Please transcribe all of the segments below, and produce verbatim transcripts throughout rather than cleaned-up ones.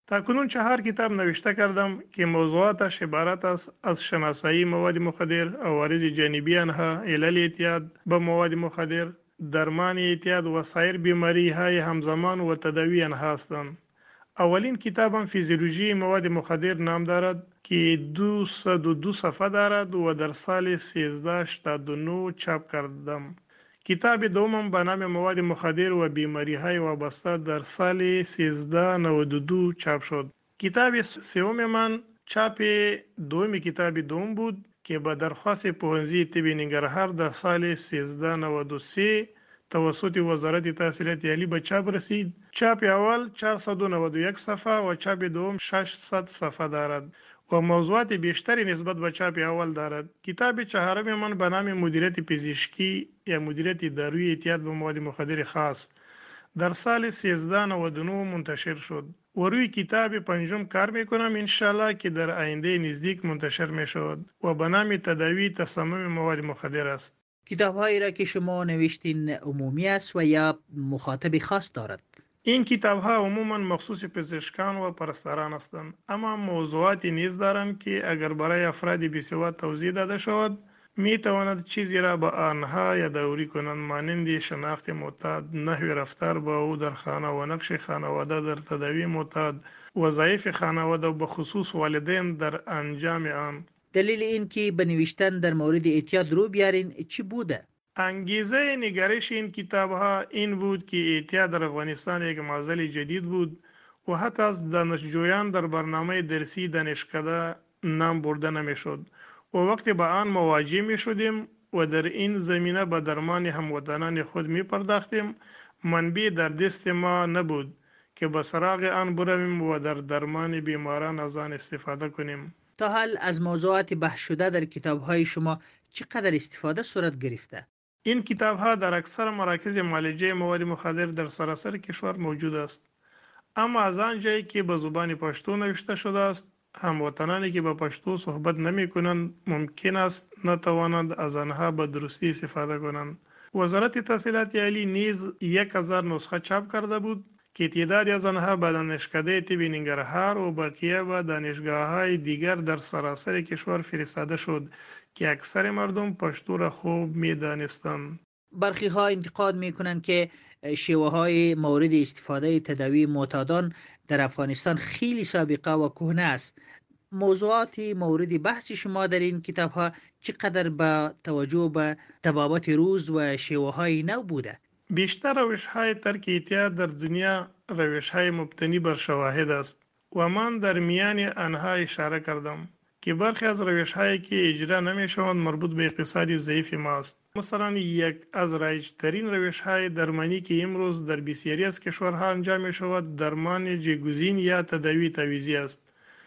تاکنون چهار کتاب نوشته کردم که موضوعاتش عبارت است از شناسایی مواد مخدر، عوارض جانبی آنها، علل اعتیاد به مواد مخدر، درمان اعتیاد و سایر بیماری های همزمان و تداوی آنها هستند. اولین کتابم فیزیولوژی مواد مخدر نام دارد که دویست و دو صفحه دارد و در سال سیزده هشتاد و نه چاپ کردم. کتاب دومم به نام مواد مخدر و بیماری های وابسته در سال سیزده نود و دو چاپ شد. کتاب سوم من چاپ دوم کتاب دوم بود که به درخواست پوهنځي طب ننګرهار در سال سیزده نود و سه توسط وزارت تحصیلات عالی به چاپ رسید. چاپ اول چهارصد و نود و یک صفحه و چاپ دوم ششصد صفحه دارد و موضوعات بیشتری نسبت به چاپ اول دارد. کتاب چهارم من به نام مدیریت پزشکی یا مدیریت دارویی اعتیاد به مواد مخدر خاص در سال سیزده نود و نه منتشر شد و روی کتاب پنجم کار میکنم انشالله که در آینده نزدیک منتشر میشود و به نام تداوی تسمم مواد مخدر است. کتاب‌هایی را که شما نوشتین عمومی است و یا مخاطب خاص دارد؟ این کتاب ها عموما مخصوص پزشکان و پرستاران هستند، اما موضوعاتی نیز دارند که اگر برای افراد بی‌سواد توضیح داده شود می تواند چیزی را به آنها یادآوری کنند، مانند شناخت معتاد، نحو رفتار با او در خانه و نقش خانواده در تداوی معتاد، وظایف خانواده و به خصوص والدین در انجام آن. دلیل این که به نوشتن در مورد اعتیاد رو بیارین چی بوده؟ انگیزه نگارش این کتاب ها این بود که اعتیاد در افغانستان یک معضل جدید بود و حتی از دانشجویان در برنامه درسی دانشکده نام برده نمی شد و وقتی با آن مواجه می شدیم و در این زمینه به درمان هموطنان خود می پرداختیم، منبع در دست ما نبود که به سراغ آن برویم و در درمان بیماران از آن استفاده کنیم. تا حال از موضوعات بحث شده در کتاب‌های شما چقدر استفاده صورت گرفته؟ این کتاب ها در اکثر مراکز معالجه مواد مخدر در سراسر کشور موجود است، اما از آن جایی که به زبان پشتو نوشته شده است، هموطنانی که به پشتو صحبت نمی کنند ممکن است نتوانند از آنها به درستی استفاده کنند. وزارت تحصیلات عالی نیز یک هزار نسخه چاپ کرده بود که تعدادی از آنها به دانشکده طب ننګرهار و بقیه به دانشگاه‌های دیگر در سراسر کشور فرستاده شد که اکثر مردم پشتو را خوب می دانستند. برخی ها انتقاد می کنند که شیوه های مورد استفاده تداوی معتادان در افغانستان خیلی سابقه و کهنه است. موضوعات مورد بحث شما در این کتاب ها چقدر با توجه به تبابت روز و شیوه های نو بوده؟ بیشتر روش های ترک اعتیاد در دنیا روش های مبتنی بر شواهد است و من در میان آنها اشاره کردم که برخی از روش هایی که اجرا نمی شوند مربوط به اقتصاد ضعیف ماست. مثلا یک از رایج ترین روش های درمانی که امروز در بسیاری از کشورها انجام می شود درمان جایگزین یا تداوی تعویضی است.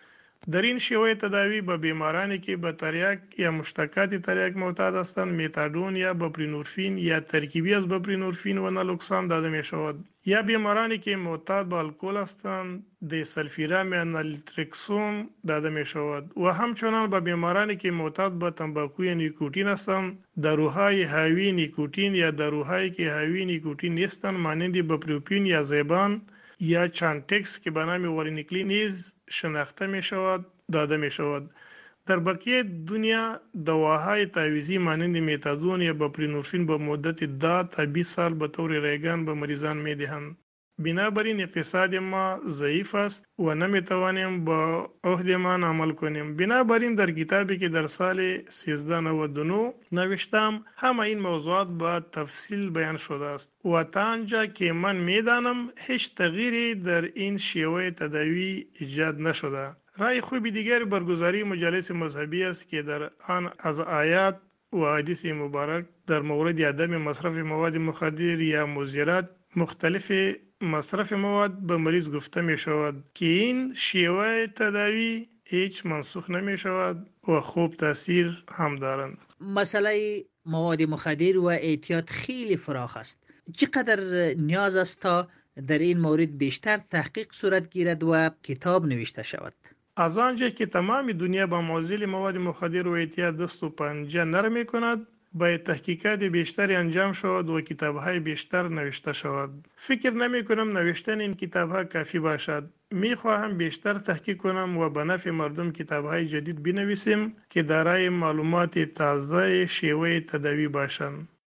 در این شیوه تداوی به بیمارانی که به تریاک یا مشتقات تریاک معتاد هستند متادون یا بپرینورفین یا ترکیبی از بپرینورفین و نالوکسان داده می شود، یا بیمارانی که معتاد به الکل هستند دیسلفیرام یا نالترکسون داده می شود و همچنان به بیمارانی که معتاد به تنباکوی نیکوتین هستند داروهای حاوی نیکوتین یا داروهایی که حاوی نیکوتین نیستند مانند بپروپین یا زیبان یا چانتکس که به نام وارینیکلی نیز شناخته می شود داده می شود. در بقیه دنیا دواهای تعویضی مانند متادون یا بپرینورفین به مدت ده تا بیست سال به طور ریگان به مریضان می دهند. بنابراین اقتصاد ما ضعیف است و نمی توانیم با عهدمان عمل کنیم. بنابراین در کتابی که در سال سیزده نود و نه نوشتم همه این موضوعات با تفصیل بیان شده است و تا آنجا که من می دانم هیچ تغییری در این شیوه تداوی ایجاد نشده. رای خوب دیگر برگزاری مجالس مذهبی است که در آن از آیات و حدیث مبارک در مورد عدم مصرف مواد مخدر یا مضرات مختلف مصرف مواد به مریض گفته می شود که این شیوه تداوی هیچ منسوخ نمی شود و خوب تاثیر هم دارند. مسئله مواد مخدر و اعتیاد خیلی فراخ است. چقدر نیاز است تا در این مورد بیشتر تحقیق صورت گیرد و کتاب نوشته شود؟ از آنجا که تمام دنیا با معضل مواد مخدر و اعتیاد دست و پنجه نرم می کند، باید تحقیقات بیشتری انجام شود و کتاب‌های بیشتر نوشته شود. فکر نمی کنم نوشتن این کتاب‌ها کافی باشد. میخواهم بیشتر تحقیق کنم و به نفع مردم کتابهای جدید بنویسیم که دارای معلومات تازه شیوه تداوی باشند.